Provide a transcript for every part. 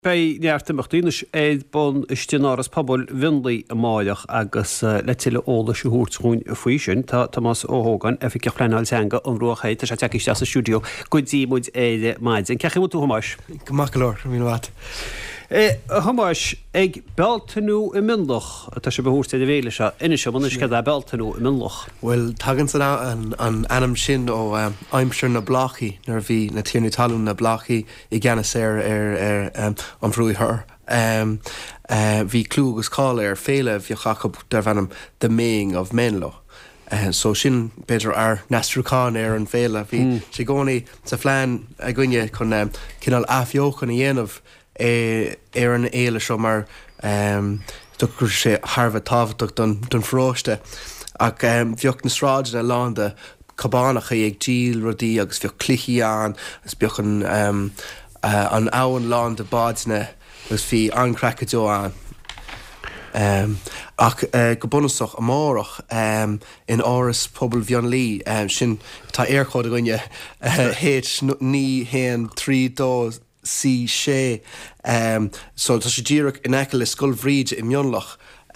Bei neartachtaínas éiad bon isteáras pobl vinlaí a máileach agus le tiile óla se húrtún a faoi sin tá Tomás óthógan a fi ceachleáil teanga an ruchaid a sé teiste a stúdio goidí muid éide maidin. Cecha tú hamáis? Gomacolóir mí wat. Hamáis ag beltanú i minlach tá se behúrta a bhéile se ina se man isce a beltanú i minlach. Well, tagan san an anam sin ó aimimsir na blachaí nar bhí na tíanú talún na blachaí I gceannas an bhrúithir. Bhí clúgus cáil féile bhí chacha dar bhanam the maying of Menlo. So sin beidir nastruáin an féile bhí sé gcónaí sa phlean a gcuine chun cinál afheochan I dhéanamh an éile seo mar tugur sé Harbh táhaach don fróiste ach bheocht na sráid na lánda cabánacha ag díl rodí agus bheoh clichií an agus beochan an áhan lán de báidna agus bhí ancracadó an. Ach go bunasach amárach in áras pobl bheanlí sin tá airchód a gine héit ní héan trí dó sí sé so tá sé ddíreach in eiceil is scoil bhríd I mionlach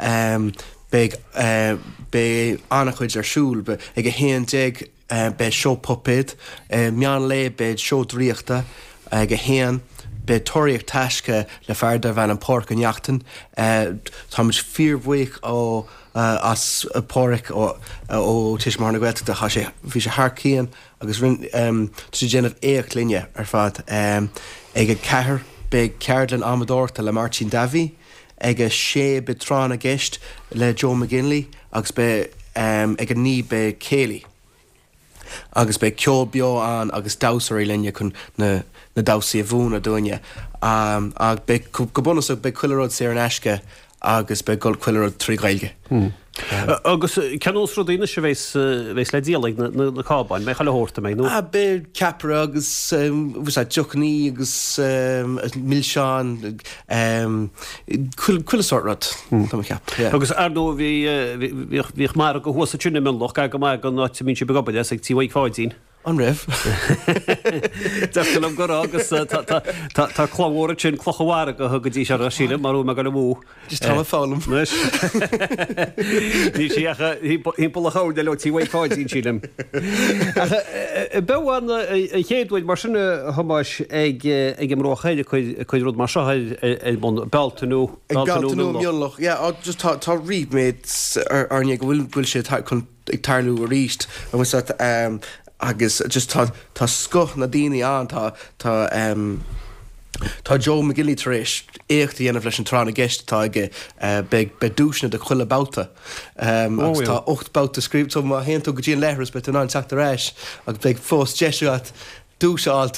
be annachchuid siúl be ag a héan déag be seo popid meán le be seo dríochta ag a héan be toíocht taisce le fearda bhean an porc an jaachtain tá muid fíormhuiich ó as póric ó tuis mar na gweilteachta bhí sé thcían agus sé déanamh éocht linne fad ag a cethir be Ceardan Amadorta le Martin Davy ag a sé be trán a gceist le Joe McGinley agus be ag a ní be Céilí agus be ceol beo an agus dawsar I linne chun na dawsaí a bhún a dúine ag be go bunasach be cuileród sé an eisce agus be gol cuileród trí gailge. Agus ceanús rodíine se bhéis le díalaigh na cábáin, mé chaile hórta mé nó? Be capra agus bhús deochaní agus millseán cuilesortrat tá cap. Agus ardó bhíh mar go thuasa túna millach go mai go náte mín se begabaide ag tíhaigh fáidín. An raibh. Deachtainm go agus tá chlóhra sin clochahhara go thugad dí se a síle marú me go le mú. Just tá fálam. Ní sé hípla cháde le tíhaigh fáidín sílim. Beháin chéadhfuil mar sinna hamáis ag an mróchéide chuid rud mar seoid bon beltanú. Beltanú mionlach, just tá riomh méid arne go bhfuil sé chun ag tarlú a ríist agus just tá scoth na daoine an tá Joe McGinley tar éis éocht dhéanamh leis an trán a gceist tá ige be dúisna de chuile báta agus tá 8 báta scríb so má héantú go dtíon lehras be an teachtar éis agus be fós deisiúat dúiseált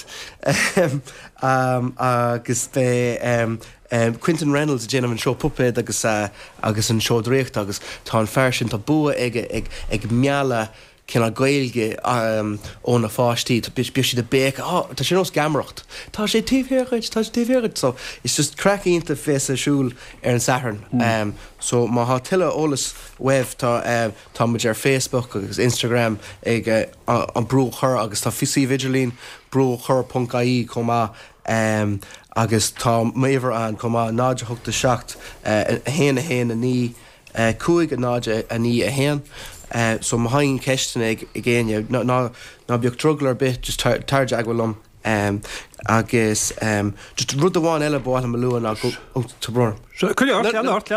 agus be Quentin Reynolds a déanamh an seo pupéid agus an seo dréocht agus tá an fear sin tá bua ag meala cin a gailge ó na fáistí tá bis si de béic tá sé nás gamracht tá sé tíomhhéid so it's just cracking fés a siúil an sathern so má há tuile ólas webh tá muid ar Facebook agus Instagram ag an brú chur agus tá fisí vigilín brúchur.ai comá agus tá méhar an comá náide thugta seacht a héana a ní cuaig a náide a ní a héan so má hain ceistan ag géine ná beag druglar bit just tarde agwalum agus just rud amháin eile báil am luúan a go tabrón. Rud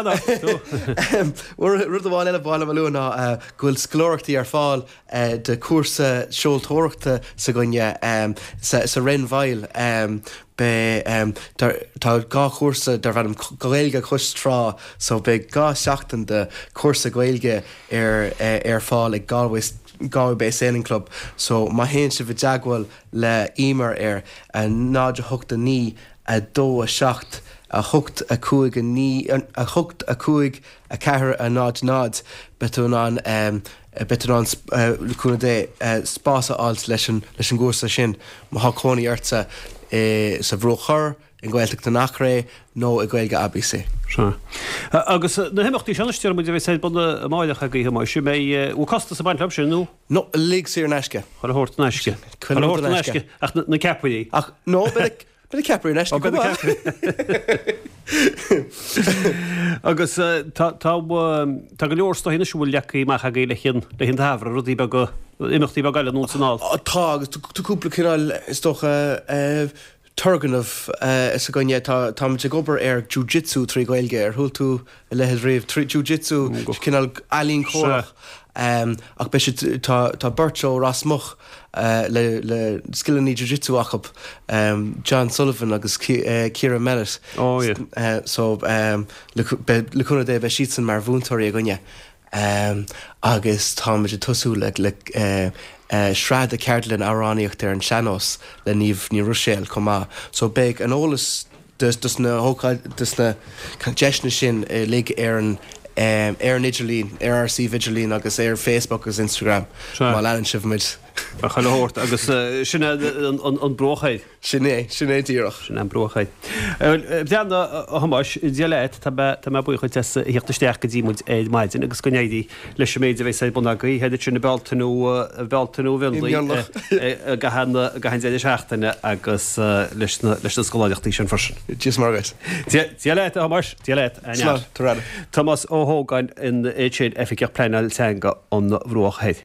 amháin eile báil am luúan gohfuil sclóirtaí ar fáil de cuasa seoltóireachta sa gunne sa rin bhail tá gá cuasa dar bhanam gailge chustrá so be gá seachtain de cuasa gailge ar fáil ag gáh bé sailing club so má héann se bh deagháil le ímar a náide thugta ní a dó a seacht a thucht a cuaig a ní a thucht a cuaig a cethir a nád betún an chuna dé spása áilt leis an gúsa sin má há cónaí orta sa bhróchar in Gaeltacht na nachré nó a Gaelga ABC. Agus na himachtaí seanaistear mu bheith sé buna máileach a gaithe mai si mé ú costa sa baint sin nó? No, a lig sé ar neisce. Chuir a hort neisce. Chuir a hort neisce ach na cepaí. Ach nó Bud ceapú neis agus tá go leorsta hína siúil lechaí mai a le chin hafra rudí go imachtaí bag gaile nósanál. Tá agus túúpla cinál is Turganmh is a gonne tá gobar jiu-jitsu trí gailge thul tú lehead riomh jiu-jitsu cinál alín chorach ach be tá Bertó Rasmuch le skillan jiu-jitsu achab John Sullivan agus Ciara Mellet so le chuna dé bheith siad san mar bhúntóirí a gonne agus tá tosú le shrád a ceardlinn áráníocht an seanos le níomh ní Roiséal comá. So beag an ólas dus na hóáid dus na deisna sin lig an Idirlín, RRC Vigilín agus Facebook agus Instagram má lean sibhmid. A chaóirt agus sinna an brochaid. Sinné tíoch. Sin an brochaid. Deanna hamáis dialéit tá me bucha hiachtasteach go ddímúid éid maidin agus gonéidí leis méid a bheith sé bunagaí heidir sinna beltanú vinlaí gahan éidir seachtainine agus leis na scoláideachtaí sin farsin. Díos margais. Dialéit a hamáis dialéit. Thomas óthógáin in éid efficeach plein teanga an bhróchaid.